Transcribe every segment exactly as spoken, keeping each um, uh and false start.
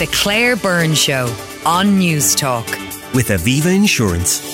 The Claire Byrne Show on News Talk. With Aviva Insurance.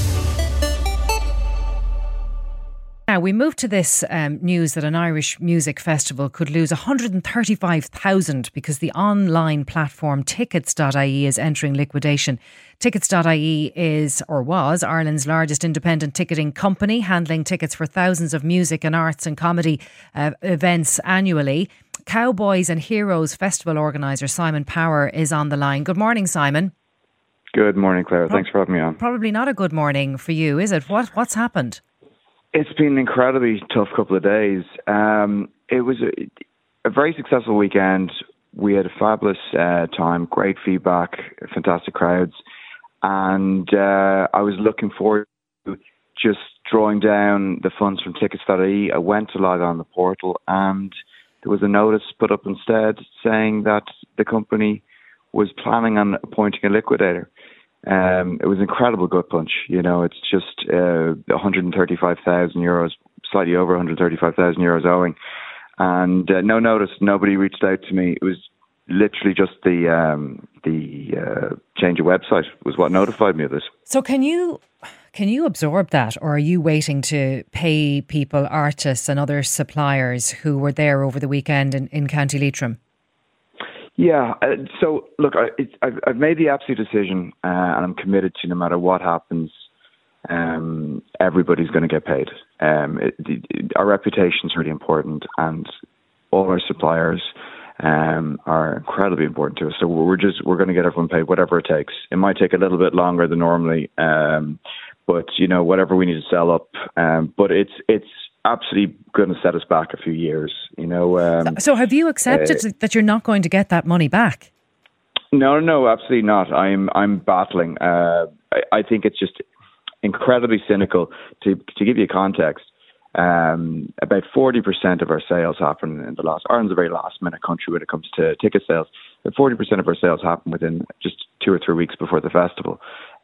Now, we move to this um, news that an Irish music festival could lose one hundred thirty-five thousand because the online platform tickets dot I E is entering liquidation. tickets dot I E is, or was, Ireland's largest independent ticketing company, handling tickets for thousands of music and arts and comedy uh, events annually. Cowboys and Heroes festival organiser Simon Power is on the line. Good morning, Simon. Good morning, Claire. Pro- Thanks for having me on. Probably not a good morning for you, is it? What What's happened? It's been an incredibly tough couple of days. Um, it was a, a very successful weekend. We had a fabulous uh, time, great feedback, fantastic crowds. And uh, I was looking forward to just drawing down the funds from tickets dot I E. I went to log on the portal and there was a notice put up instead saying that the company was planning on appointing a liquidator. Um, it was an incredible gut punch. You know, it's just uh, one hundred thirty-five thousand euros, slightly over one hundred thirty-five thousand euros owing. And uh, no notice, nobody reached out to me. It was literally just the um, the uh, change of website was what notified me of this. So can you can you absorb that, or are you waiting to pay people, artists and other suppliers who were there over the weekend in, in County Leitrim? Yeah, uh, so look, I, it's, I've, I've made the absolute decision uh, and I'm committed to no matter what happens, um, everybody's going to get paid. Um, it, it, our reputation is really important and all our suppliers um, are incredibly important to us. So we're just, we're going to get everyone paid, whatever it takes. It might take a little bit longer than normally, um, but, you know, whatever we need to sell up. Um, but it's it's absolutely going to set us back a few years, you know. Um, so have you accepted uh, that you're not going to get that money back? No, no, absolutely not. I'm I'm battling. Uh, I, I think it's just incredibly cynical. To to give you context, um, about forty percent of our sales happen in the last. Ireland's a very last minute country when it comes to ticket sales. But forty percent of our sales happen within just two or three weeks before the festival.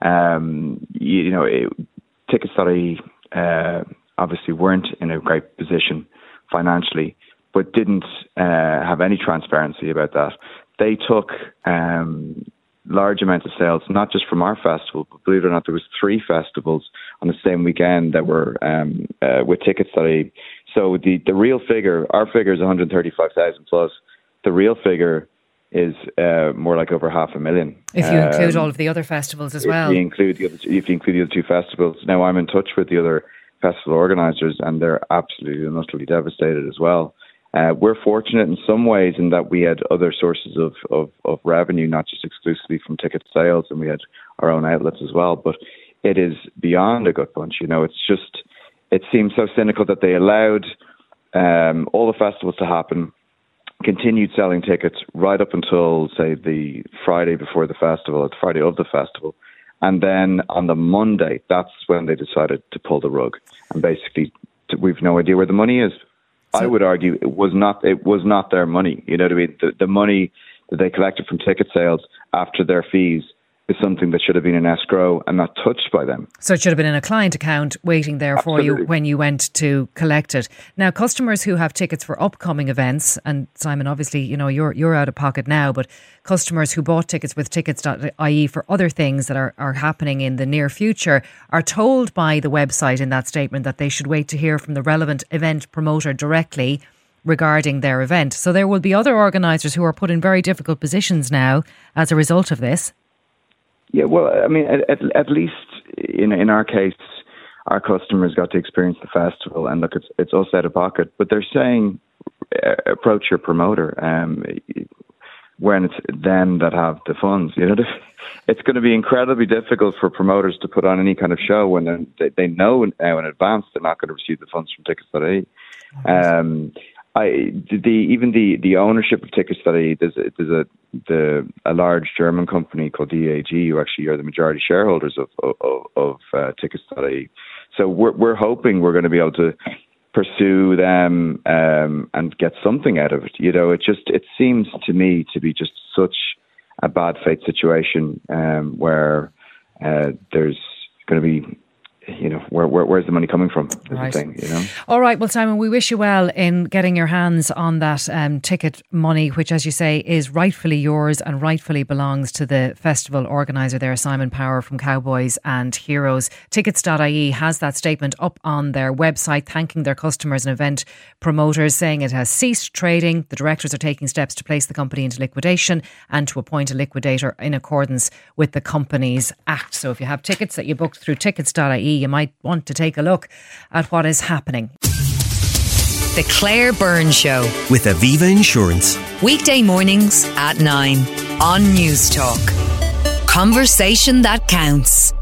Um, you, you know, it, tickets dot I E uh, obviously weren't in a great position financially, but didn't uh, have any transparency about that. They took um, large amounts of sales, not just from our festival, but believe it or not, there was three festivals on the same weekend that were um, uh, with tickets dot I E. So the, the real figure, our figure is one hundred thirty-five thousand plus. The real figure is uh, more like over half a million. If you um, include all of the other festivals as well. If you include the other, if you include the other two festivals. Now I'm in touch with the other festival organisers and they're absolutely and utterly devastated as well. Uh, we're fortunate in some ways in that we had other sources of, of, of revenue, not just exclusively from ticket sales, and we had our own outlets as well. But it is beyond a gut punch. You know, it's just, it seems so cynical that they allowed um, all the festivals to happen, continued selling tickets right up until, say, the Friday before the festival, or the Friday of the festival. And then on the Monday, that's when they decided to pull the rug. And basically, we've no idea where the money is. So, I would argue it was not it was not their money. You know what I mean? The, the money that they collected from ticket sales after their fees is something that should have been in escrow and not touched by them. So it should have been in a client account waiting there Absolutely. for you when you went to collect it. Now, customers who have tickets for upcoming events, and Simon, obviously, you know, you're you're out of pocket now, but customers who bought tickets with tickets dot I E for other things that are, are happening in the near future are told by the website in that statement that they should wait to hear from the relevant event promoter directly regarding their event. So there will be other organisers who are put in very difficult positions now as a result of this. Yeah, well, I mean, at, at, at least in in our case, our customers got to experience the festival, and look, it's it's us out of pocket. But they're saying uh, approach your promoter um, when it's them that have the funds. You know, it's going to be incredibly difficult for promoters to put on any kind of show when they they know now in advance they're not going to receive the funds from tickets dot I E. Um, I the even the, the ownership of tickets dot I E, there's a, there's a the a large German company called D A G who actually are the majority shareholders of of, of uh, tickets dot I E. So we're we're hoping we're going to be able to pursue them um, and get something out of it. You know, it just it seems to me to be just such a bad faith situation um, where uh, there's going to be you know, where, where where's the money coming from? Is right. the thing, you know. All right. Well, Simon, we wish you well in getting your hands on that um, ticket money, which, as you say, is rightfully yours and rightfully belongs to the festival organiser there, Simon Power from Cowboys and Heroes. Tickets dot I E has that statement up on their website, thanking their customers and event promoters, saying it has ceased trading. The directors are taking steps to place the company into liquidation and to appoint a liquidator in accordance with the Companies Act. So if you have tickets that you booked through tickets dot I E, you might want to take a look at what is happening. The Claire Byrne Show with Aviva Insurance. Weekday mornings at nine on News Talk. Conversation that counts.